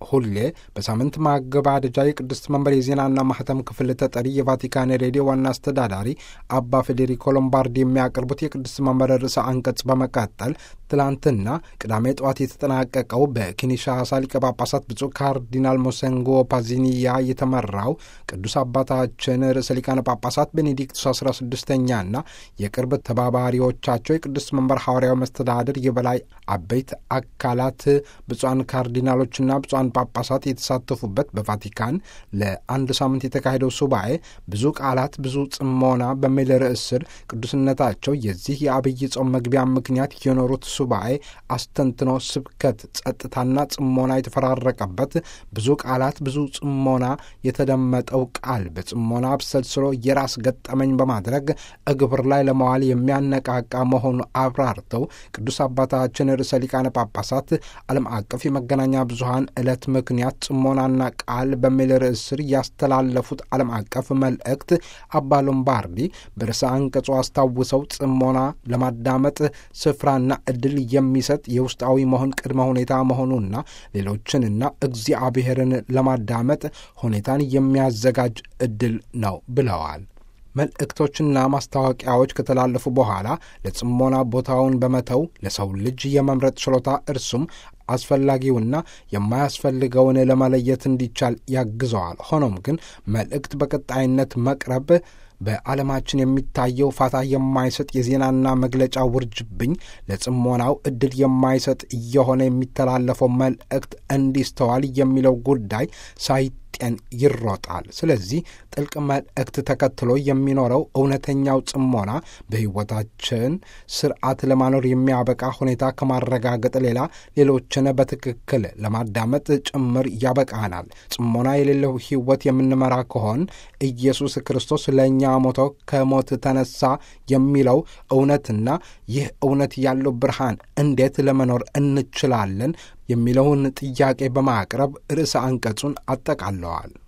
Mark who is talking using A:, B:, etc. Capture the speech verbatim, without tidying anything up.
A: ሁሌ በሳምንት ማገባደጃ የቅድስት መንበር የዜናና ማህተም ክፍል ተጠሪ የቫቲካን ሬዲዮ ዋና አስተዳዳሪ አባ ፌዴሪኮ ሎምባርዲ የሚያቀርቡት የቅድስት መንበር ርዕሰ አንቀጽ በመቀጠል ትላንትና ቅዳሜ ጠዋት የተጠናቀቀው በኪንሻሳ ሊቀ ጳጳሳት ብፁዕ ካርዲናል ሞሴንጎ ፓዚኒያ የተመራው ቅዱስ አባታችን ርዕሰ ሊቃነ ጳጳሳት ቤኔዲክቱስ አስራ ስድስተኛና የቅርብ ተባባሪዎቻቸው የቅድስት መንበር ሐዋርያዊ መስተዳድር የበላይ አበይት አካላት ብፁዓን ካርዲናሎችና ብፁዓን ጳጳሳት የተሳተፉበት በቫቲካን ለአንድ ሳምንት የተካሄደው ሱባኤ ብዙ ቃላት ብዙ ጽሞና በሚል ርዕስ ስር ቅዱስነታቸው የዚህ የአብይ ጾም መግቢያ ምክንያት የኖሩት ሱባኤ አስተንትኖ ስብከት ጸጥታና ጽሞና የተፈራረቀበት ብዙ ቃላት ብዙ ጽሞና የተደመጠው ቃል በጽሞና አብሰልስሎ የራስ ገጠመኝ በማድረግ እግብር ላይ ለመዋል የሚያነቃቃ መሆኑ አብራርተው ቅዱስ አባታችን ርዕሰ ሊቃነ ጳጳሳት ዓለም አቀፍ የመገናኛ ብዙሃን ዕለት ምክንያት ጽሞናና ቃል በሚል ርዕስ ስር ያስተላለፉት ዓለም አቀፍ መልእክት አባ ሎምባርዲ በርዕሰ አንቀጹ አስታውሰው ጽሞና ለማዳመጥ ስፍራና ዕድል የሚሰጥ የውስጣዊ መሆን ቅድመ ሁኔታ መሆኑና ሌሎችንና እግዚአብሔርን ለማዳመጥ ሁኔታን የሚያዘጋጅ ዕድል ነው ብለዋል። መልእክቶችና ማስታወቂያዎች ከተላለፉ በኋላ ለጽሞና ቦታውን በመተው ለሰው ልጅ የመምረጥ ችሎታ እርሱም አስፈላጊውና የማያስፈልገውን ለመለየት እንዲቻል ያግዘዋል። ሆኖም ግን መልእክት በቀጣይነት መቅረብ በዓለማችን የሚታየው ፋታ የማይሰጥ የዜናና መግለጫ ውርጅብኝ ለጽሞናው ዕድል የማይሰጥ እየሆነ የሚተላለፈው መልእክት እንዲስተዋል የሚለው ጉዳይ ሳይጤን ይሮጣል። ስለዚህ ጥልቅ መልእክት ተከትሎ የሚኖረው እውነተኛው ጽሞና በሕይወታችን ስርዓት ለማኖር የሚያበቃ ሁኔታ ከማረጋገጥ ሌላ ሌሎችን በትክክል ለማዳመጥ ጭምር ያበቃናል። ጽሞና የሌለው ሕይወት የምንመራ ከሆን ኢየሱስ ክርስቶስ ለእኛ ሞቶ ከሞት ተነሳ የሚለው እውነትና ይህ እውነት ያለው ብርሃን እንዴት ለመኖር እንችላለን የሚለውን ጥያቄ በማቅረብ ርዕሰ አንቀጹን አጠቃለዋል።